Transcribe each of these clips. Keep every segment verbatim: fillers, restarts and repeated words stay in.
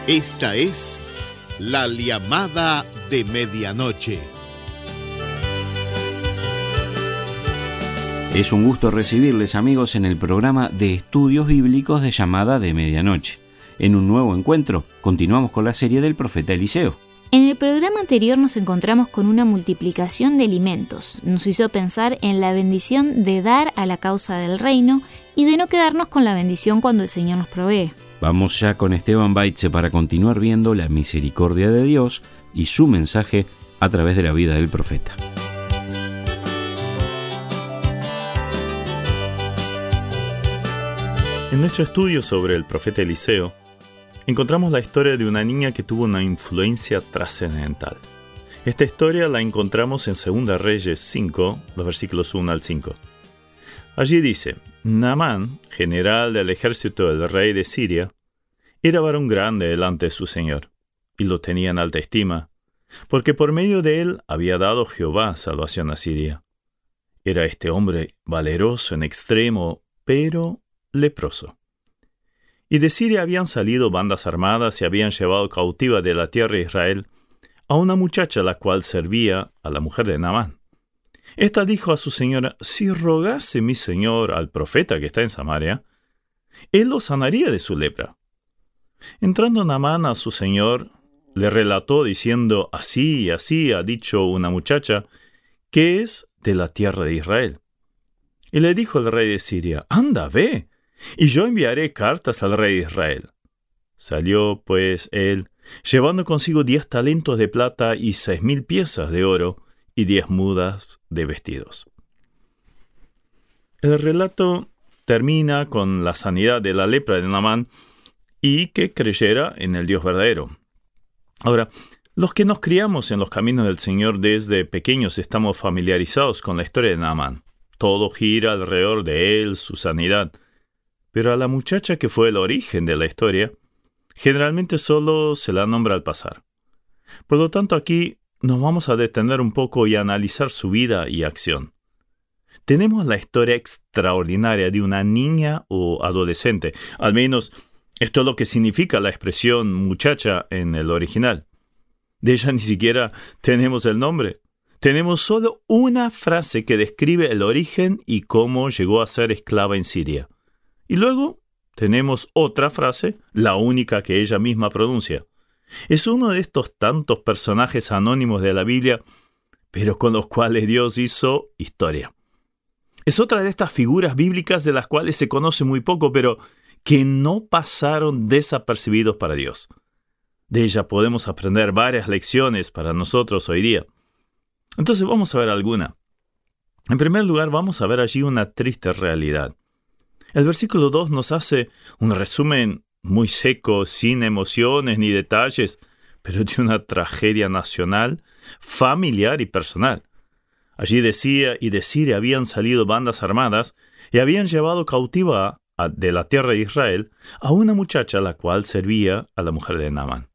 Esta es la llamada de medianoche. Es un gusto recibirles, amigos, en el programa de estudios bíblicos de Llamada de Medianoche. En un nuevo encuentro, continuamos con la serie del profeta Eliseo. En el programa anterior nos encontramos con una multiplicación de alimentos. Nos hizo pensar en la bendición de dar a la causa del reino y de no quedarnos con la bendición cuando el Señor nos provee. Vamos ya con Esteban Baitze para continuar viendo la misericordia de Dios y su mensaje a través de la vida del profeta. En nuestro estudio sobre el profeta Eliseo, encontramos la historia de una niña que tuvo una influencia trascendental. Esta historia la encontramos en Segunda Reyes cinco, los versículos uno al cinco. Allí dice: Naamán, general del ejército del rey de Siria, era varón grande delante de su señor, y lo tenía en alta estima, porque por medio de él había dado Jehová salvación a Siria. Era este hombre valeroso en extremo, pero leproso. Y de Siria habían salido bandas armadas y habían llevado cautiva de la tierra de Israel a una muchacha la cual servía a la mujer de Naamán. Esta dijo a su señora: si rogase mi señor al profeta que está en Samaria, él lo sanaría de su lepra. Entrando Naamán a su señor, le relató diciendo: así y así ha dicho una muchacha que es de la tierra de Israel. Y le dijo el rey de Siria: anda, ve, y yo enviaré cartas al rey de Israel. Salió, pues, él, llevando consigo diez talentos de plata y seis mil piezas de oro y diez mudas de vestidos. El relato termina con la sanidad de la lepra de Naamán y que creyera en el Dios verdadero. Ahora, los que nos criamos en los caminos del Señor desde pequeños estamos familiarizados con la historia de Naamán. Todo gira alrededor de él, su sanidad. Pero a la muchacha que fue el origen de la historia, generalmente solo se la nombra al pasar. Por lo tanto, aquí nos vamos a detener un poco y analizar su vida y acción. Tenemos la historia extraordinaria de una niña o adolescente. Al menos, esto es lo que significa la expresión muchacha en el original. De ella ni siquiera tenemos el nombre. Tenemos solo una frase que describe el origen y cómo llegó a ser esclava en Siria. Y luego tenemos otra frase, la única que ella misma pronuncia. Es uno de estos tantos personajes anónimos de la Biblia, pero con los cuales Dios hizo historia. Es otra de estas figuras bíblicas de las cuales se conoce muy poco, pero que no pasaron desapercibidos para Dios. De ella podemos aprender varias lecciones para nosotros hoy día. Entonces vamos a ver alguna. En primer lugar, vamos a ver allí una triste realidad. El versículo dos nos hace un resumen muy seco, sin emociones ni detalles, pero de una tragedia nacional, familiar y personal. Allí decía, y de Siria habían salido bandas armadas y habían llevado cautiva a, de la tierra de Israel a una muchacha la cual servía a la mujer de Naamán.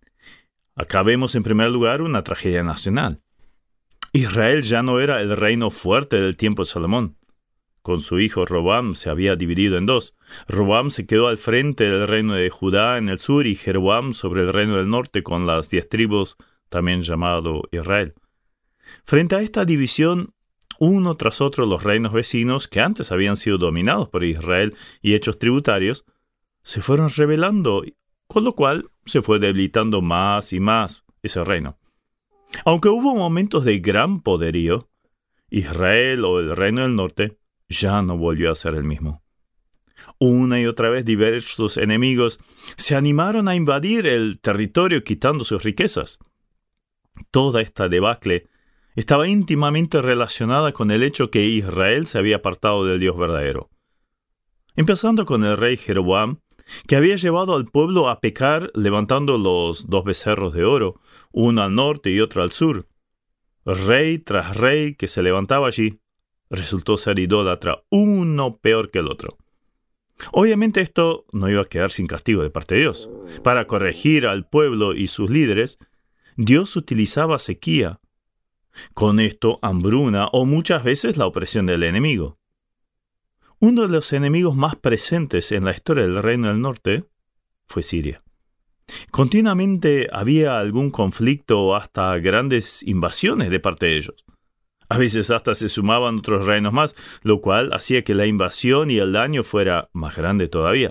Acá vemos en primer lugar una tragedia nacional. Israel ya no era el reino fuerte del tiempo de Salomón. Con su hijo Roboam se había dividido en dos. Roboam se quedó al frente del reino de Judá en el sur y Jeroboam sobre el reino del norte con las diez tribus, también llamado Israel. Frente a esta división, uno tras otro los reinos vecinos, que antes habían sido dominados por Israel y hechos tributarios, se fueron rebelando, con lo cual se fue debilitando más y más ese reino. Aunque hubo momentos de gran poderío, Israel o el reino del norte ya no volvió a ser el mismo. Una y otra vez diversos enemigos se animaron a invadir el territorio quitando sus riquezas. Toda esta debacle estaba íntimamente relacionada con el hecho que Israel se había apartado del Dios verdadero. Empezando con el rey Jeroboam, que había llevado al pueblo a pecar levantando los dos becerros de oro, uno al norte y otro al sur. Rey tras rey que se levantaba allí resultó ser idólatra, uno peor que el otro. Obviamente esto no iba a quedar sin castigo de parte de Dios. Para corregir al pueblo y sus líderes, Dios utilizaba sequía. Con esto, hambruna o muchas veces la opresión del enemigo. Uno de los enemigos más presentes en la historia del reino del norte fue Siria. Continuamente había algún conflicto o hasta grandes invasiones de parte de ellos. A veces hasta se sumaban otros reinos más, lo cual hacía que la invasión y el daño fuera más grande todavía.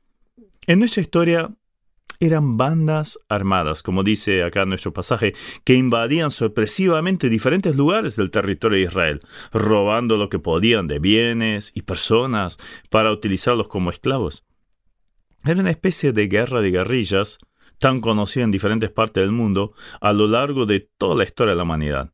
En nuestra historia eran bandas armadas, como dice acá nuestro pasaje, que invadían sorpresivamente diferentes lugares del territorio de Israel, robando lo que podían de bienes y personas para utilizarlos como esclavos. Era una especie de guerra de guerrillas, tan conocida en diferentes partes del mundo a lo largo de toda la historia de la humanidad.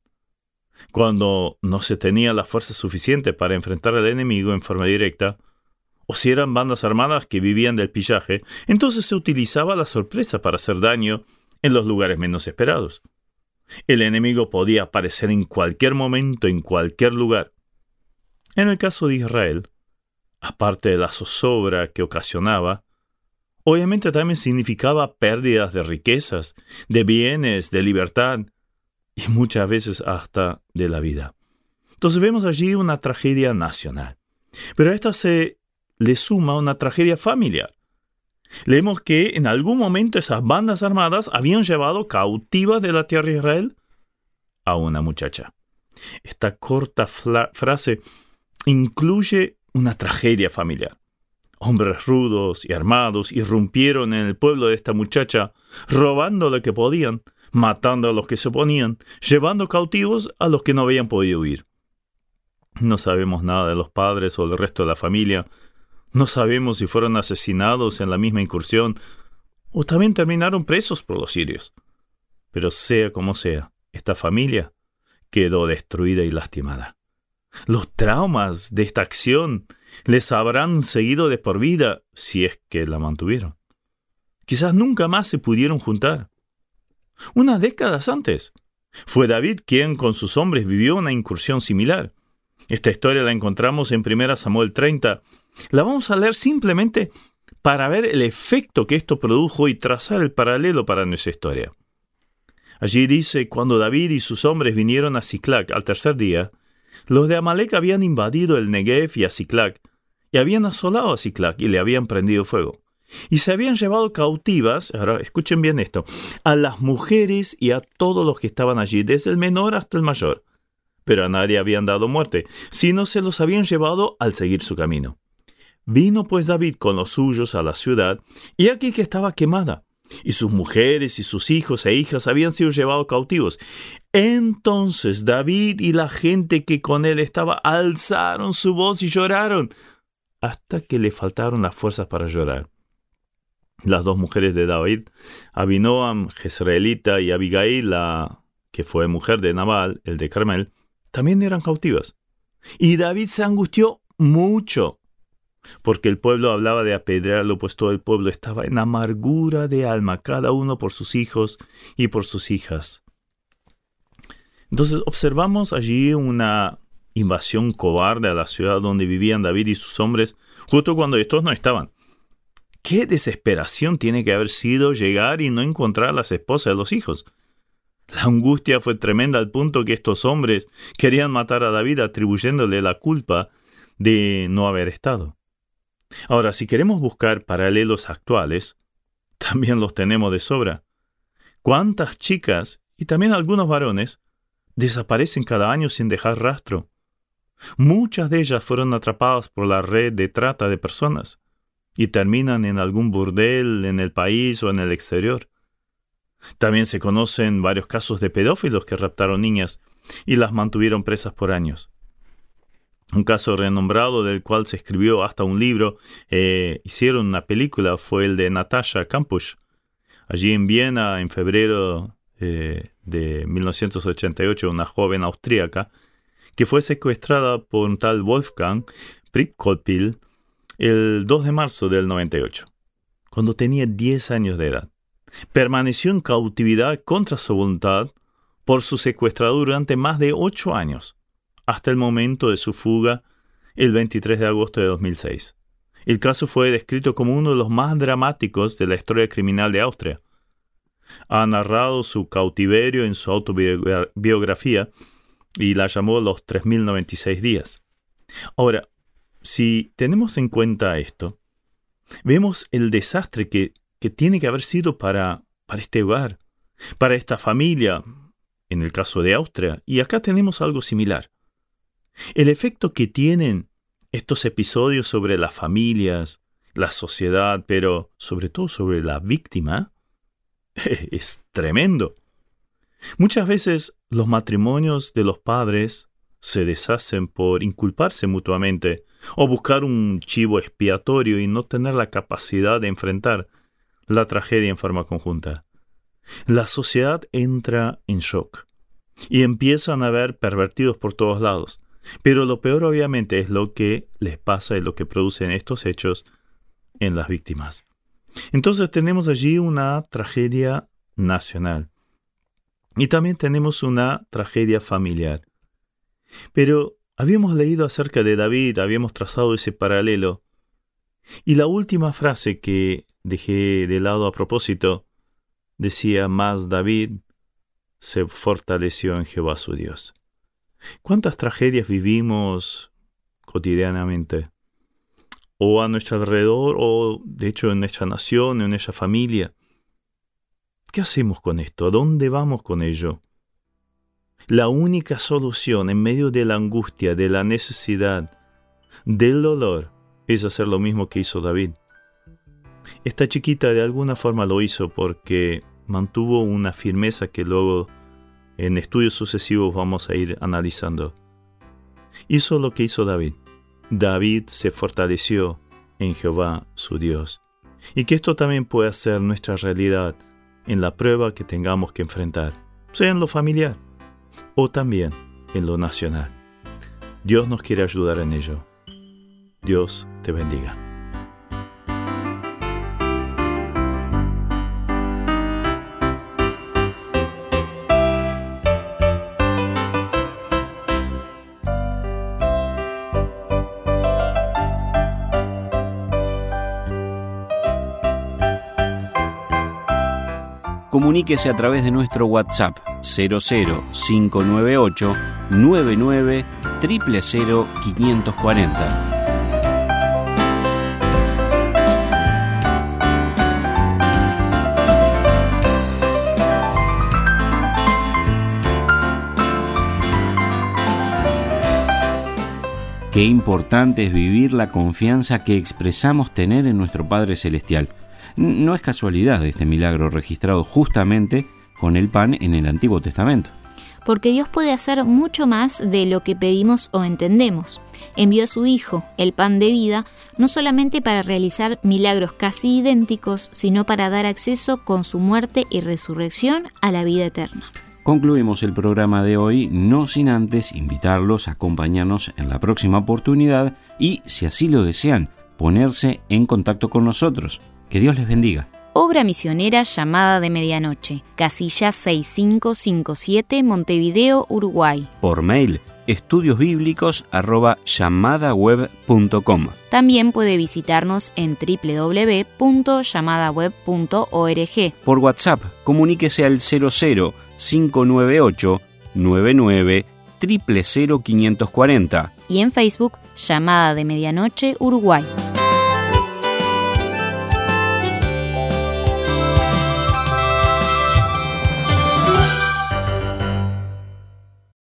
Cuando no se tenía la fuerza suficiente para enfrentar al enemigo en forma directa, o si eran bandas armadas que vivían del pillaje, entonces se utilizaba la sorpresa para hacer daño en los lugares menos esperados. El enemigo podía aparecer en cualquier momento, en cualquier lugar. En el caso de Israel, aparte de la zozobra que ocasionaba, obviamente también significaba pérdidas de riquezas, de bienes, de libertad y muchas veces hasta de la vida. Entonces vemos allí una tragedia nacional. Pero a esta se le suma una tragedia familiar. Leemos que en algún momento esas bandas armadas habían llevado cautiva de la tierra de Israel a una muchacha. Esta corta frase incluye una tragedia familiar. Hombres rudos y armados irrumpieron en el pueblo de esta muchacha, robando lo que podían, matando a los que se oponían, llevando cautivos a los que no habían podido huir. No sabemos nada de los padres o del resto de la familia. No sabemos si fueron asesinados en la misma incursión o también terminaron presos por los sirios. Pero sea como sea, esta familia quedó destruida y lastimada. Los traumas de esta acción les habrán seguido de por vida si es que la mantuvieron. Quizás nunca más se pudieron juntar. Unas décadas antes, fue David quien con sus hombres vivió una incursión similar. Esta historia la encontramos en primera Samuel treinta. La vamos a leer simplemente para ver el efecto que esto produjo y trazar el paralelo para nuestra historia. Allí dice, cuando David y sus hombres vinieron a Siclac al tercer día, los de Amalec habían invadido el Negev y a Siclac, y habían asolado a Siclac y le habían prendido fuego. Y se habían llevado cautivas, ahora escuchen bien esto, a las mujeres y a todos los que estaban allí, desde el menor hasta el mayor. Pero a nadie habían dado muerte, sino se los habían llevado al seguir su camino. Vino pues David con los suyos a la ciudad, y aquí que estaba quemada, y sus mujeres y sus hijos e hijas habían sido llevados cautivos. Entonces David y la gente que con él estaba alzaron su voz y lloraron, hasta que le faltaron las fuerzas para llorar. Las dos mujeres de David, Abinoam, Jezreelita, y Abigail, la que fue mujer de Nabal, el de Carmel, también eran cautivas. Y David se angustió mucho, porque el pueblo hablaba de apedrearlo, pues todo el pueblo estaba en amargura de alma, cada uno por sus hijos y por sus hijas. Entonces observamos allí una invasión cobarde a la ciudad donde vivían David y sus hombres, justo cuando estos no estaban. ¡Qué desesperación tiene que haber sido llegar y no encontrar a las esposas de los hijos! La angustia fue tremenda al punto que estos hombres querían matar a David atribuyéndole la culpa de no haber estado. Ahora, si queremos buscar paralelos actuales, también los tenemos de sobra. ¿Cuántas chicas, y también algunos varones, desaparecen cada año sin dejar rastro? Muchas de ellas fueron atrapadas por la red de trata de personas y terminan en algún burdel en el país o en el exterior. También se conocen varios casos de pedófilos que raptaron niñas y las mantuvieron presas por años. Un caso renombrado del cual se escribió hasta un libro, eh, hicieron una película, fue el de Natasha Kampusch. Allí en Viena, en febrero eh, de mil novecientos ochenta y ocho, una joven austríaca que fue secuestrada por un tal Wolfgang Prickolpil el dos de marzo del noventa y ocho, cuando tenía diez años de edad. Permaneció en cautividad contra su voluntad por su secuestrador durante más de ocho años, hasta el momento de su fuga el veintitrés de agosto de dos mil seis. El caso fue descrito como uno de los más dramáticos de la historia criminal de Austria. Ha narrado su cautiverio en su autobiografía y la llamó Los tres mil noventa y seis días. Ahora, si tenemos en cuenta esto, vemos el desastre que que tiene que haber sido para, para este hogar, para esta familia, en el caso de Austria. Y acá tenemos algo similar. El efecto que tienen estos episodios sobre las familias, la sociedad, pero sobre todo sobre la víctima, es tremendo. Muchas veces los matrimonios de los padres se deshacen por inculparse mutuamente o buscar un chivo expiatorio y no tener la capacidad de enfrentar la tragedia en forma conjunta. La sociedad entra en shock y empiezan a haber pervertidos por todos lados. Pero lo peor obviamente es lo que les pasa y lo que producen estos hechos en las víctimas. Entonces tenemos allí una tragedia nacional y también tenemos una tragedia familiar. Pero habíamos leído acerca de David, habíamos trazado ese paralelo, y la última frase que dejé de lado a propósito decía: más David se fortaleció en Jehová su Dios. ¿Cuántas tragedias vivimos cotidianamente? O a nuestro alrededor, o de hecho en nuestra nación, en nuestra familia. ¿Qué hacemos con esto? ¿A dónde vamos con ello? La única solución en medio de la angustia, de la necesidad, del dolor, es hacer lo mismo que hizo David. Esta chiquita de alguna forma lo hizo porque mantuvo una firmeza que luego en estudios sucesivos vamos a ir analizando. Hizo lo que hizo David. David se fortaleció en Jehová su Dios. Y que esto también pueda ser nuestra realidad en la prueba que tengamos que enfrentar, sea en lo familiar o también en lo nacional. Dios nos quiere ayudar en ello. Dios te bendiga. Comuníquese a través de nuestro WhatsApp cero cero cinco nueve ocho nueve nueve cero cero cero cinco cuatro cero. Qué importante es vivir la confianza que expresamos tener en nuestro Padre Celestial. No es casualidad este milagro registrado justamente con el pan en el Antiguo Testamento. Porque Dios puede hacer mucho más de lo que pedimos o entendemos. Envió a su Hijo, el pan de vida, no solamente para realizar milagros casi idénticos, sino para dar acceso con su muerte y resurrección a la vida eterna. Concluimos el programa de hoy, no sin antes invitarlos a acompañarnos en la próxima oportunidad y, si así lo desean, ponerse en contacto con nosotros. Que Dios les bendiga. Obra misionera Llamada de Medianoche, casilla seis cinco cinco siete, Montevideo, Uruguay. Por mail, estudiosbíblicos arroba llamadaweb punto com. También puede visitarnos en doble u doble u doble u punto llamadaweb punto org. Por WhatsApp, comuníquese al cero cero cinco nueve ocho nueve nueve cero cero cero cinco cuatro cero. Y en Facebook, Llamada de Medianoche, Uruguay.